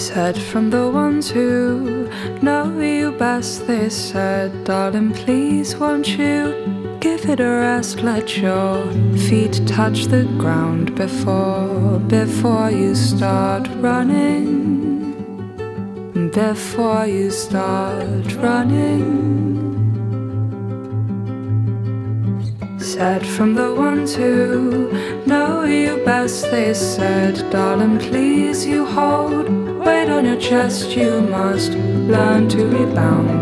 Said from the ones who know you best, they said, darling, please won't you give it a rest, let your feet touch the ground before you start running, before you start running. Said from the ones who know you best, they said, darling, please you hold weight on your chest, you must learn to rebound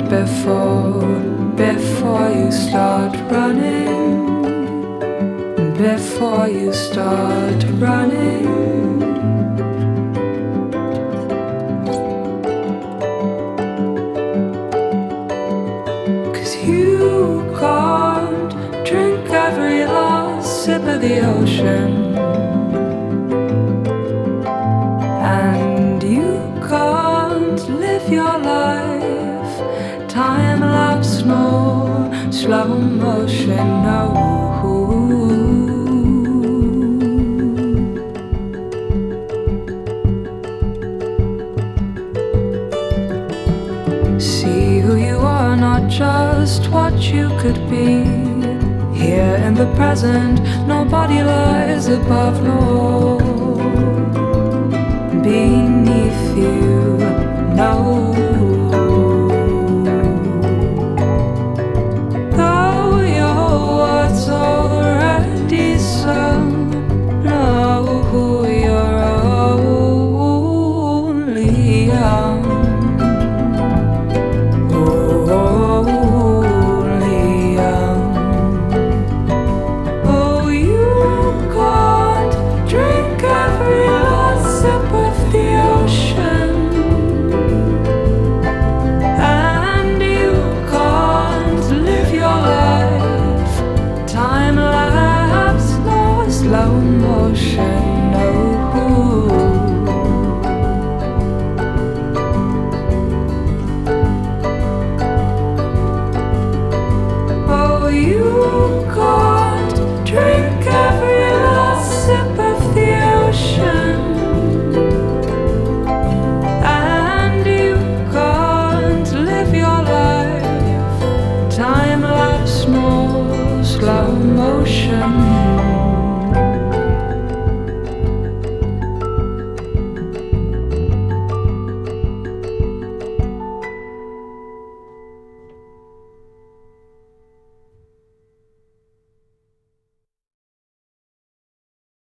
before you start running, before you start running. You can't drink every last sip of the ocean, and you can't live your life time-lapse nor slow motion, no. See who you are, not just what you could be. Here in the present, nobody lies above nor beneath you, no. Though your words already sung, know who you're only young. Slow motion, no. Oh, you can't drink every last sip of the ocean, and you can't live your life time-lapse nor slow motion.